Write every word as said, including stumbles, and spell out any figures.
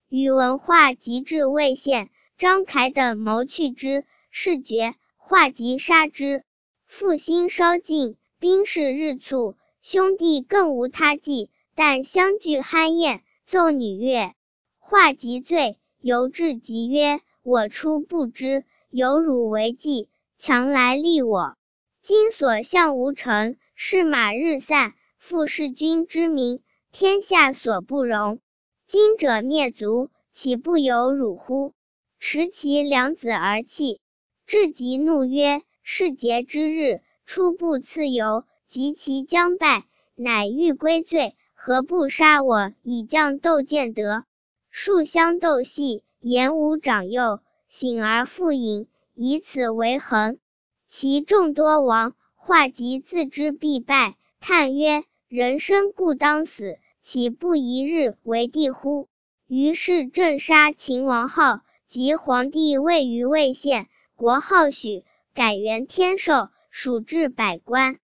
宇文化及至魏县，张凯等谋去之，事决，化即杀之。复心稍尽，兵势日促，兄弟更无他计，但相聚酣宴，奏女乐。化即醉，游至即曰：我初不知，有汝为计，强来利我。今所向无成，士马日散，复弑君之名，天下所不容。今者灭族，岂不有汝乎？持其两子而泣。至极怒曰：是节之日，初不次游，及其将败，乃欲归罪，何不杀我，以降斗见得？数相斗戏，言无长幼，醒而复饮，以此为衡。其众多亡，化即自知必败，叹曰：人生故当死，岂不一日为帝乎？于是镇杀秦王号，及皇帝位于魏县，国号许，改元天寿，属至百官。